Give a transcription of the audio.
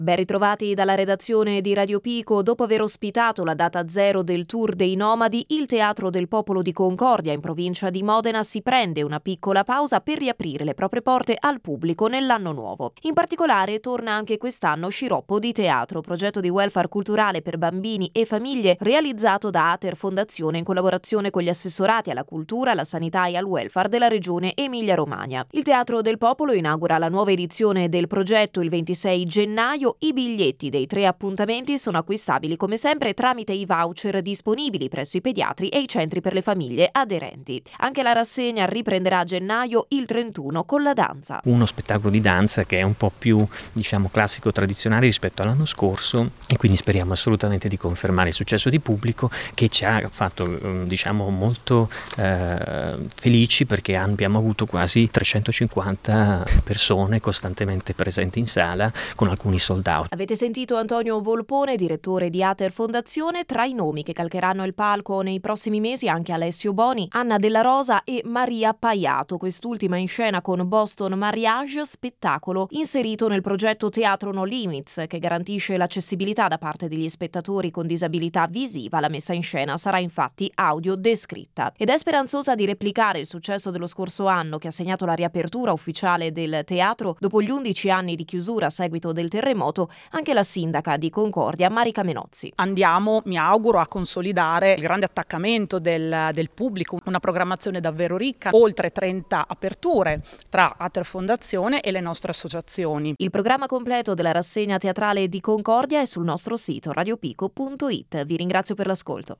Ben ritrovati dalla redazione di Radio Pico. Dopo aver ospitato la data zero del Tour dei Nomadi, il Teatro del Popolo di Concordia in provincia di Modena si prende una piccola pausa per riaprire le proprie porte al pubblico nell'anno nuovo. In particolare torna anche quest'anno Sciroppo di Teatro, progetto di welfare culturale per bambini e famiglie realizzato da Ater Fondazione in collaborazione con gli assessorati alla cultura, alla sanità e al welfare della regione Emilia-Romagna. Il Teatro del Popolo inaugura la nuova edizione del progetto il 26 gennaio. I biglietti dei 3 appuntamenti sono acquistabili come sempre tramite i voucher disponibili presso i pediatri e i centri per le famiglie aderenti. Anche la rassegna riprenderà a gennaio il 31 con la danza. Uno spettacolo di danza che è un po' più, classico tradizionale rispetto all'anno scorso, e quindi speriamo assolutamente di confermare il successo di pubblico che ci ha fatto molto felici, perché abbiamo avuto quasi 350 persone costantemente presenti in sala, con alcuni sold out. Avete sentito Antonio Volpone, direttore di Ater Fondazione. Tra i nomi che calcheranno il palco nei prossimi mesi anche Alessio Boni, Anna Della Rosa e Maria Paiato, quest'ultima in scena con Boston Mariage, spettacolo inserito nel progetto Teatro No Limits, che garantisce l'accessibilità da parte degli spettatori con disabilità visiva. La messa in scena sarà infatti audio descritta. Ed è speranzosa di replicare il successo dello scorso anno, che ha segnato la riapertura ufficiale del teatro dopo gli 11 anni di chiusura a seguito del terremoto, anche la sindaca di Concordia, Marica Menozzi. Andiamo, mi auguro, a consolidare il grande attaccamento del pubblico, una programmazione davvero ricca, oltre 30 aperture tra Ater Fondazione e le nostre associazioni. Il programma completo della rassegna teatrale di Concordia è sul nostro sito radiopico.it. Vi ringrazio per l'ascolto.